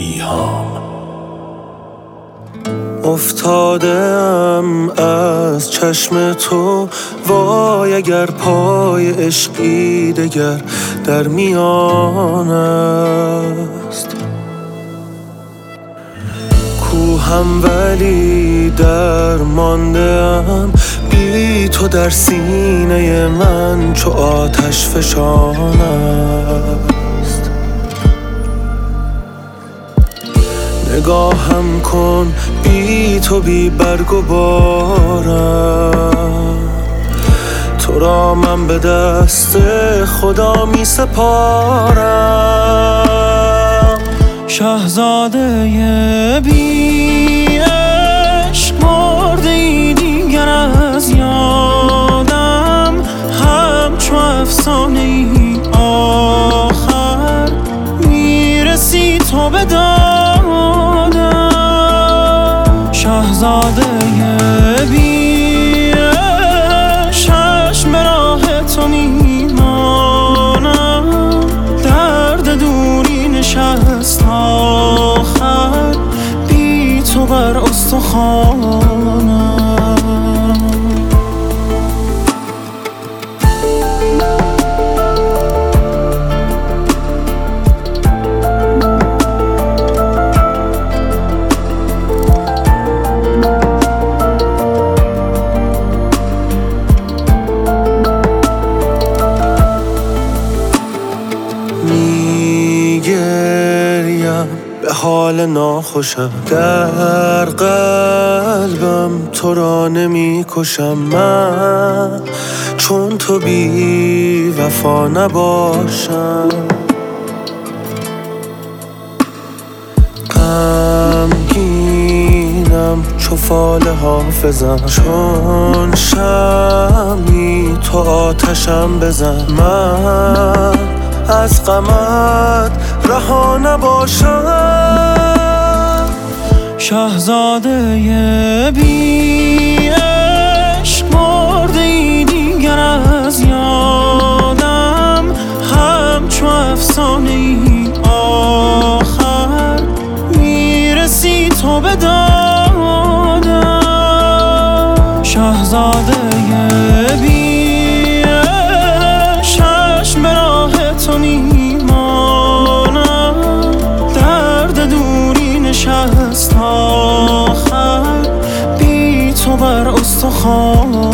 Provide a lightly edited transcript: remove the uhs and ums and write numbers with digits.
افتادم از چشم تو، وای اگر پای عشقی دگر در میان است. کوهم ولی درمانده‌ام، بی تو در سینه من چو آتش فشان است. نگاهم کن بی تو بی برگ و بارم، تو را من به دست خدا می سپارم. شاهزاده بی عشق مرده ای دیگر از یادم، همچو افسانه ای آخر میرسی تو به دادم. شاهزاده بی عشق چشم به راه تو میمانم، درد دوری نشست آخر بی تو بر استخوانم. به حال ناخوشم، در قلبم تو را نمی کشم. من چون تو بی وفا نباشم، غمگینم چو فال حافظم، چون شمعی تو آتشم بزن. من از غمت رها نباشم. شاهزاده بی عشق مرده ای دیگر از یادم، همچو افسانه ای آخر میرسی تو به دادم. شاهزاده بی عشق چشم به راه تو میمانم، درد دوری نشست آخر بی تو بر استخوان.